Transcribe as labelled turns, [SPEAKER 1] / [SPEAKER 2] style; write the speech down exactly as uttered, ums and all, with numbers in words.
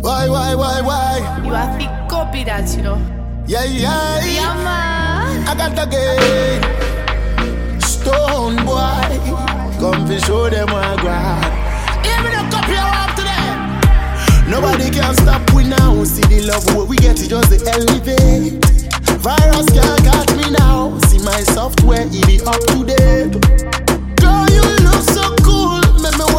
[SPEAKER 1] Why, why, why, why?
[SPEAKER 2] You have to copy that, you know.
[SPEAKER 1] Yeah, yeah,
[SPEAKER 2] Yeah, man.
[SPEAKER 1] I got the game. Stone boy, come to show them what I got. Even a copy I walk today. Nobody can stop we now. See the love where we get it just the elevate. Virus can't catch me now. See my software, it be up to date. Girl, you look so cool. Make me